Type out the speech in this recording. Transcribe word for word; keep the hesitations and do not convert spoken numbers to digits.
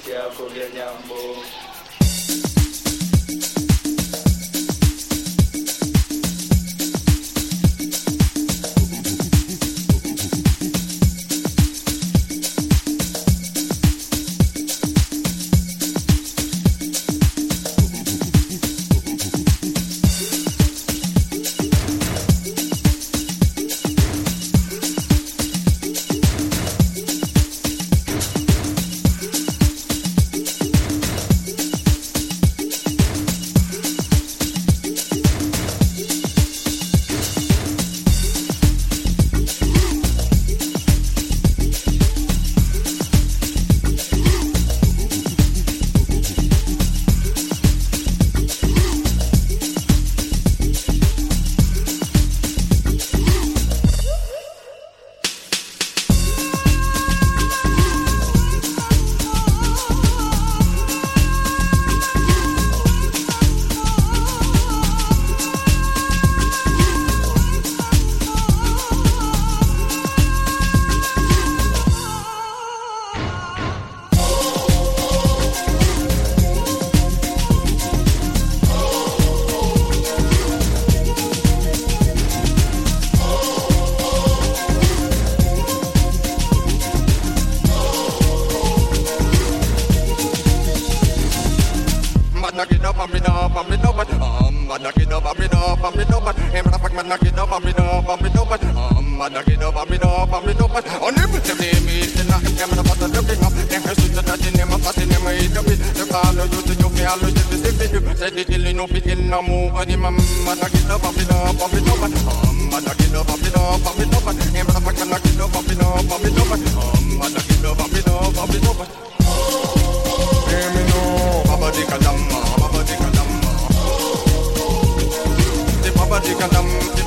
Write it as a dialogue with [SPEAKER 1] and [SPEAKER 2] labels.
[SPEAKER 1] sauti yako vya nyambo.
[SPEAKER 2] Knock it up, bump it up, bump it up, um, knock it up, bump it up, bump it up, him the fuck man knock it up, bump it up, bump it up, um, knock it up, bump it up, bump it up, on every time they meet, and I can never put the dumping up, and her suit that in him, passing him, I eat a bit, the follow you to you, feel you to the city, said it till you know, fit in no move, and him, knock it up, bump it up, bump it up, um, knock it up, bump it up, bump it up, him the fuck man knock it up, bump it up, bump it up, um, knock it up, bump it up, bump it up, hear me know, Baba Dika Dam. Baba Dika Dam, the